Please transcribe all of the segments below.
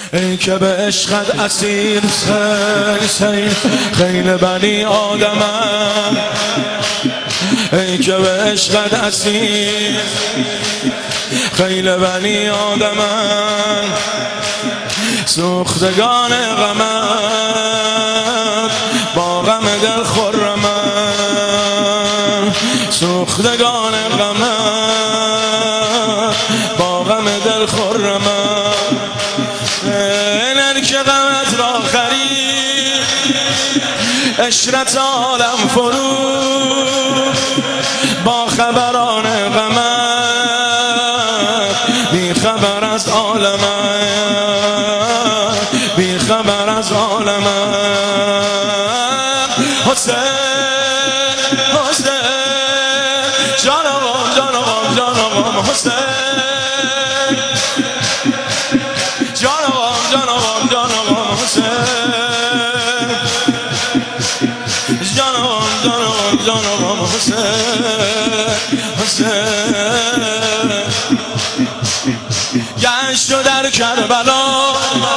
ای که به عشقت اسیر خیل بنی آدمم، ای که به عشقت اسیر خیل بنی آدمم، سوختگان غمت با غم دل خرمم، سوختگان غمت با غم دل خرمم. اینر که غمت را خرید عشرت عالم فروخت، با خبران غمت بی خبر از عالمت، بی خبر از عالمت. حسین حسین جان آقام جان آقام جان آقام حسین، جان آقام جان آقام جان آقام حسین، جان آقام جان آقام جان آقام حسین حسین. گشت و در کربلا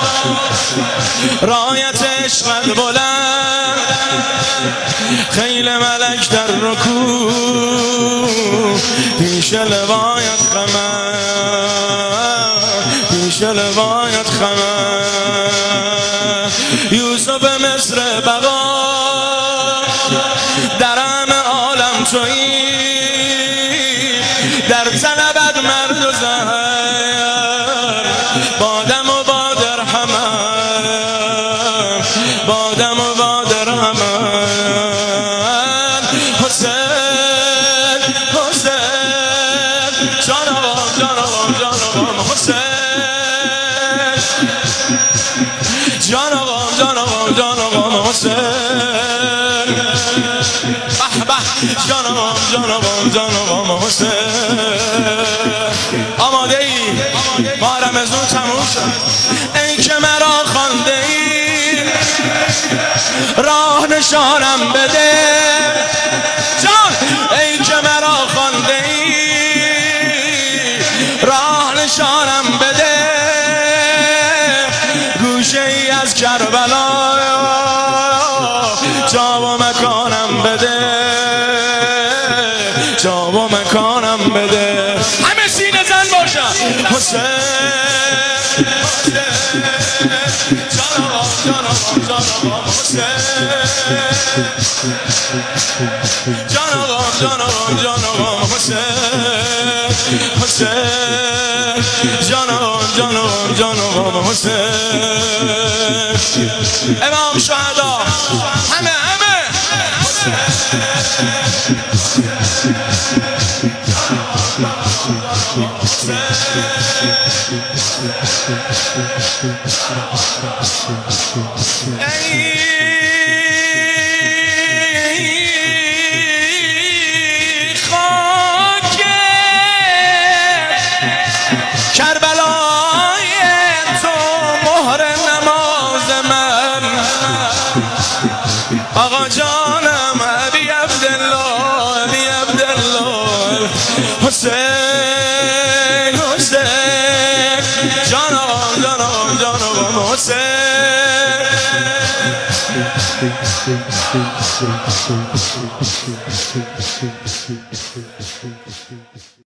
رایت عشقت بلند، خیل ملک در رکوع پیش لوایت خمر، پیش لوایت خمر. یوسف مصر بقا در همه عالم تویی، در طلبت مرد و زن بادم و بادر همه، بادم و بادر همه. حسین حسین جان آقام جان آقام جان آقام حسین، جان آقام جان آقام جان آقام حسین، به به جان آقام جان آقام جان آقام حسین. آماده ای؟ ما رمضان تموم شد. ای که مرا خوانده ای راه نشانم بده جان، ای که مرا خوانده ای راه نشانم بده، گوشه ای از کربلا جا و مکانم بده، جا و مکانم بده. همه سینه زن باشن. حسین جان آقام جان آقام جان آقام حسین، جان آقام جان آقام جان آقام حسین حسین، جان آقام جان آقام جان آقام حسین. امام شهدا همه همه خاک کربلای تو مهر نماز من، آقا جانم ابی عبدالله ابی عبدالله حسین حسین، جان آقام جان آقام جان آقام حسین.